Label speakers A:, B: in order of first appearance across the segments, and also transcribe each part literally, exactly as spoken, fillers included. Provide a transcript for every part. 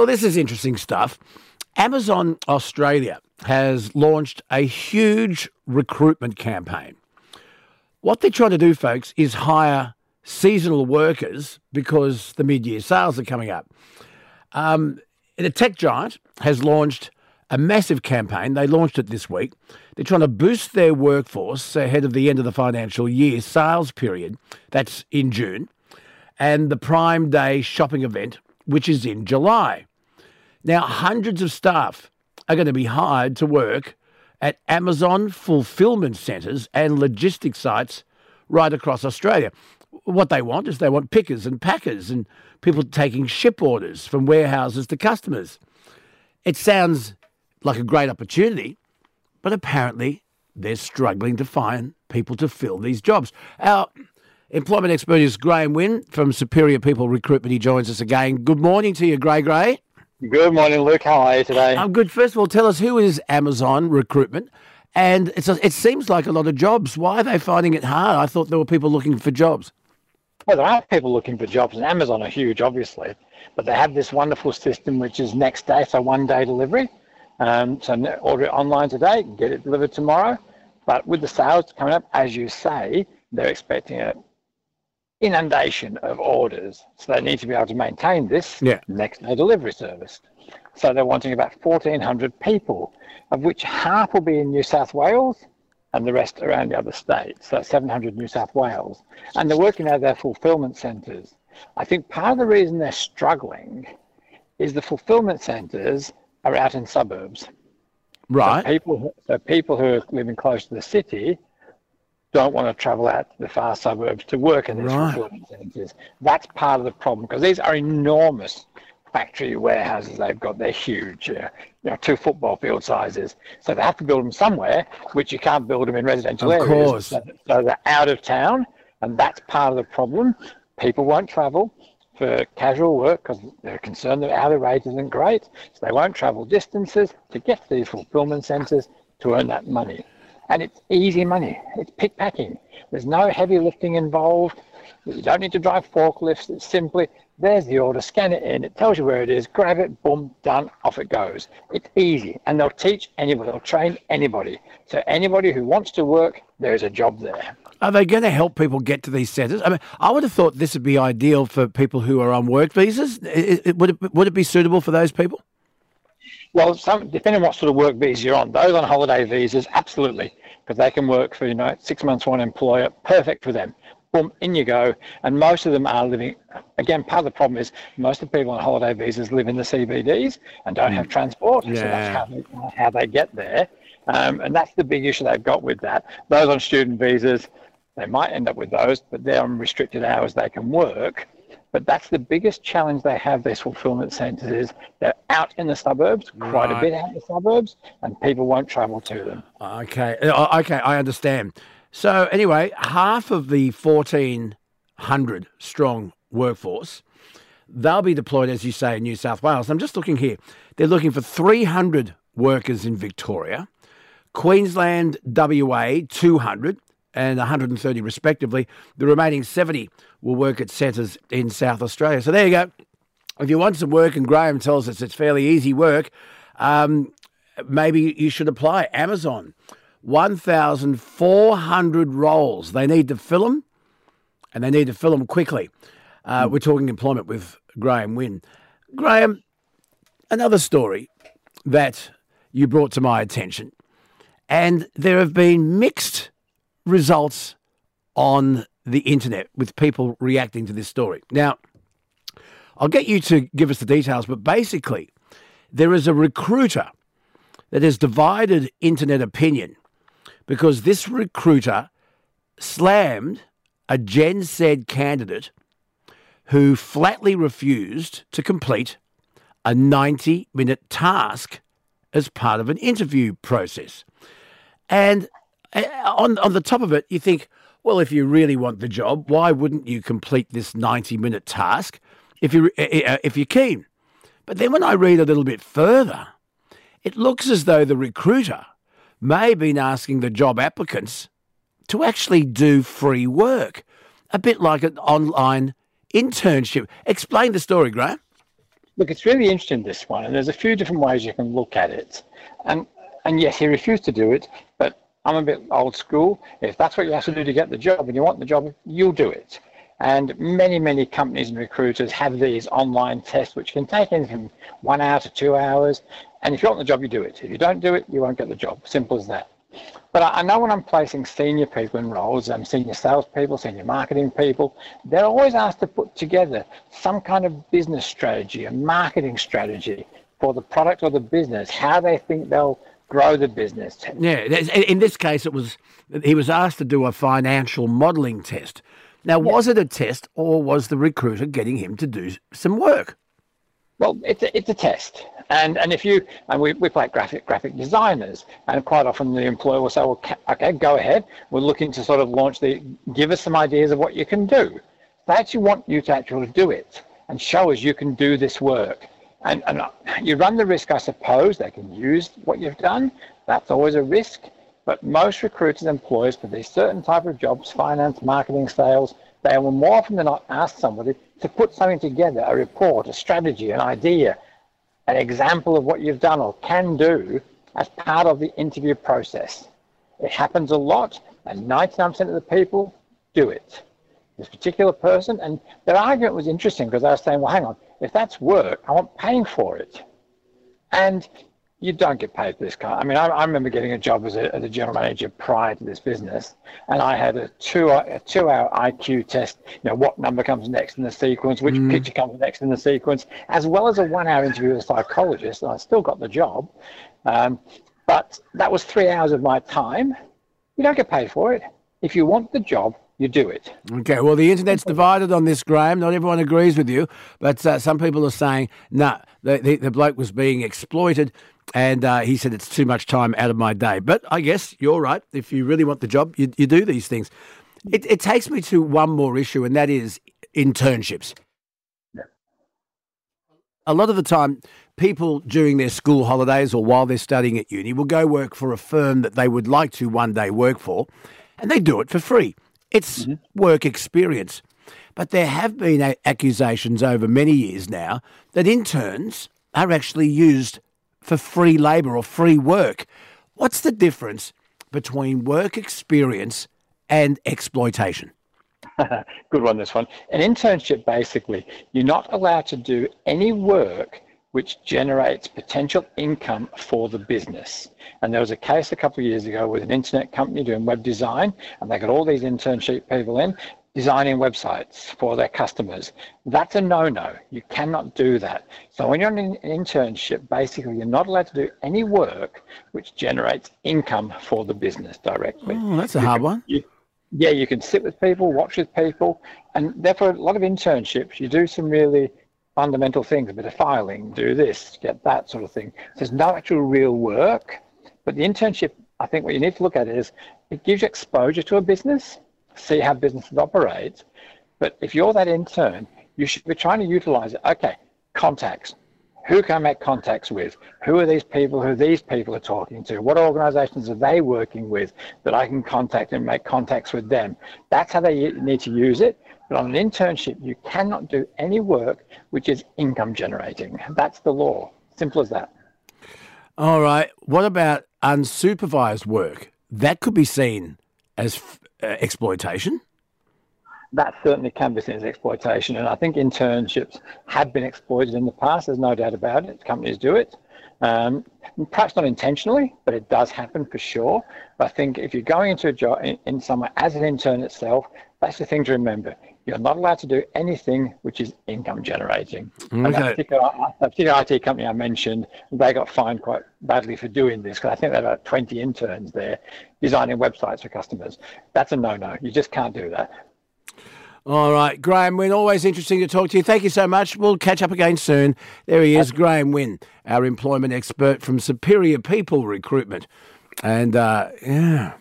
A: Well, this is interesting stuff. Amazon Australia has launched a huge recruitment campaign. What they're trying to do, folks, is hire seasonal workers because the mid-year sales are coming up. Um, the tech giant has launched a massive campaign. They launched it this week. They're trying to boost their workforce ahead of the end of the financial year sales period. That's in June. And the Prime Day shopping event, which is in July. Now, hundreds of staff are going to be hired to work at Amazon fulfillment centres and logistics sites right across Australia. What they want is they want pickers and packers and people taking ship orders from warehouses to customers. It sounds like a great opportunity, but apparently they're struggling to find people to fill these jobs. Our employment expert is Graham Wynn from Superior People Recruitment. He joins us again. Good morning to you, Gray Gray.
B: Good morning, Luke. How are you today?
A: I'm good. First of all, tell us, who is Amazon Recruitment? And it's a, it seems like a lot of jobs. Why are they finding it hard? I thought there were people looking for jobs.
B: Well, there are people looking for jobs, and Amazon are huge, obviously. But they have this wonderful system, which is next day, so one-day delivery. Um, so order it online today, get it delivered tomorrow. But with the sales coming up, as you say, they're expecting an inundation of orders. So they need to be able to maintain this
A: yeah.
B: next day delivery service. So they're wanting about fourteen hundred people, of which half will be in New South Wales and the rest around the other states. So seven hundred New South Wales. And they're working out of their fulfillment centres. I think part of the reason they're struggling is the fulfillment centres are out in suburbs.
A: Right.
B: So people, so people who are living close to the city don't want to travel out to the far suburbs to work in these
A: right.
B: fulfillment centres. That's part of the problem, because these are enormous factory warehouses they've got. They're huge, uh, you know, two football field sizes. So they have to build them somewhere, which you can't build them in residential
A: of
B: areas.
A: Course.
B: So, so they're out of town, and that's part of the problem. People won't travel for casual work because they're concerned that hourly rate isn't great. So they won't travel distances to get to these fulfillment centres to earn that money. And it's easy money. It's pick packing. There's no heavy lifting involved. You don't need to drive forklifts. It's simply, there's the order, scan it in, it tells you where it is, grab it, boom, done, off it goes. It's easy, and they'll teach anybody, they'll train anybody. So anybody who wants to work, there's a job there.
A: Are they going to help people get to these centres? I mean, I would have thought this would be ideal for people who are on work visas. It, it, would, it, would it be suitable for those people?
B: Well, some, depending on what sort of work visa you're on, those on holiday visas, absolutely, because they can work for, you know, six months for one employer, perfect for them. Boom, in you go. And most of them are living, again, part of the problem is most of the people on holiday visas live in the C B Ds and don't mm. have transport.
A: Yeah.
B: So that's how they, how they get there. Um, and that's the big issue they've got with that. Those on student visas, they might end up with those, but they're on restricted hours they can work. But that's the biggest challenge they have, these fulfillment centres, is they're out in the suburbs, quite
A: right.
B: a bit out in the suburbs, and people won't travel to them.
A: Okay, okay, I understand. So anyway, half of the fourteen hundred strong workforce, they'll be deployed, as you say, in New South Wales. I'm just looking here. They're looking for three hundred workers in Victoria, Queensland, W A, two hundred, and one hundred thirty respectively. The remaining seventy will work at centres in South Australia. So there you go. If you want some work, and Graham tells us it's fairly easy work, um, maybe you should apply. Amazon. one thousand four hundred roles. They need to fill them, and they need to fill them quickly. Uh, we're talking employment with Graham Wynn. Graham, another story that you brought to my attention, and there have been mixed results on the internet with people reacting to this story. Now, I'll get you to give us the details, but basically, there is a recruiter that has divided internet opinion because this recruiter slammed a Gen Z candidate who flatly refused to complete a ninety-minute task as part of an interview process. And on, on the top of it, you think, well, if you really want the job, why wouldn't you complete this ninety-minute task if, you, if you're keen? But then when I read a little bit further, it looks as though the recruiter may have been asking the job applicants to actually do free work, a bit like an online internship. Explain the story, Graham.
B: Look, it's really interesting, this one, and there's a few different ways you can look at it. And and yes, he refused to do it, but I'm a bit old school. If that's what you have to do to get the job and you want the job, you'll do it. And many, many companies and recruiters have these online tests, which can take anything from one hour to two hours. And if you want the job, you do it. If you don't do it, you won't get the job. Simple as that. But I know when I'm placing senior people in roles, um, senior salespeople, senior marketing people, they're always asked to put together some kind of business strategy, a marketing strategy for the product or the business, how they think they'll grow the business.
A: Yeah, in this case, it was he was asked to do a financial modelling test. Now, yeah. was it a test, or was the recruiter getting him to do some work?
B: Well, it's a, it's a test. And and if you, and we, we play graphic graphic designers, and quite often the employer will say, well, okay, go ahead. We're looking to sort of launch the, give us some ideas of what you can do. They actually want you to actually do it and show us you can do this work. And, and you run the risk, I suppose, they can use what you've done. That's always a risk. But most recruiters and employers for these certain type of jobs, finance, marketing, sales, they will more often than not ask somebody to put something together, a report, a strategy, an idea, an example of what you've done or can do as part of the interview process. It happens a lot, and ninety-nine percent of the people do it. This particular person, and their argument was interesting because I was saying, well, hang on, if that's work, I want paying for it. And you don't get paid for this kind. I mean, I, I remember getting a job as a, as a general manager prior to this business, and I had a two a two-hour I Q test. You know, what number comes next in the sequence, which mm. picture comes next in the sequence, as well as a one-hour interview with a psychologist. And I still got the job, um, but that was three hours of my time. You don't get paid for it. If you want the job, you do it.
A: Okay, well, the internet's divided on this, Graham. Not everyone agrees with you, but uh, some people are saying, no, nah, the, the, the bloke was being exploited, and uh, he said it's too much time out of my day. But I guess you're right. If you really want the job, you, you do these things. It, it takes me to one more issue, and that is internships. Yeah. A lot of the time, people during their school holidays or while they're studying at uni will go work for a firm that they would like to one day work for, and they do it for free. It's mm-hmm. work experience. But there have been a- accusations over many years now that interns are actually used for free labour or free work. What's the difference between work experience and exploitation?
B: Good one, this one. An internship, basically, you're not allowed to do any work which generates potential income for the business. And there was a case a couple of years ago with an internet company doing web design, and they got all these internship people in, designing websites for their customers. That's a no-no. You cannot do that. So when you're in an internship, basically, you're not allowed to do any work which generates income for the business directly.
A: Oh, that's a
B: you
A: hard
B: can,
A: one.
B: You, yeah, you can sit with people, watch with people, and therefore a lot of internships, you do some really fundamental things, a bit of filing, do this, get that sort of thing. There's no actual real work, but the internship, I think what you need to look at is it gives you exposure to a business, see how businesses operate. But if you're that intern, you should be trying to utilize it. Okay, contacts. Who can I make contacts with? Who are these people who these people are talking to? What organizations are they working with that I can contact and make contacts with them? That's how they need to use it. But on an internship, you cannot do any work which is income generating. That's the law. Simple as that.
A: All right. What about unsupervised work? That could be seen as uh, exploitation.
B: That certainly can be seen as exploitation. And I think internships have been exploited in the past. There's no doubt about it. Companies do it. Um, perhaps not intentionally, but it does happen for sure. But I think if you're going into a job in, in somewhere as an intern itself, that's the thing to remember. You're not allowed to do anything which is income generating. Okay. And that particular, that particular I T company I mentioned, they got fined quite badly for doing this because I think there were about twenty interns there designing websites for customers. That's a no-no. You just can't do that.
A: All right, Graham Wynn, always interesting to talk to you. Thank you so much. We'll catch up again soon. There he is, okay. Graham Wynn, our employment expert from Superior People Recruitment. And, uh, yeah,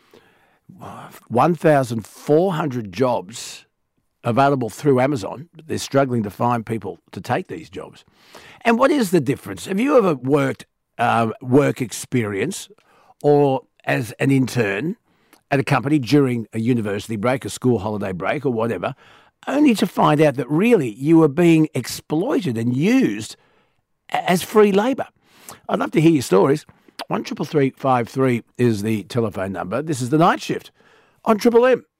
A: one thousand four hundred jobs available through Amazon. But they're struggling to find people to take these jobs. And what is the difference? Have you ever worked uh, work experience or as an intern at a company during a university break, a school holiday break or whatever, only to find out that really you were being exploited and used as free labour. I'd love to hear your stories. one triple three five three is the telephone number. This is The Night Shift on Triple M.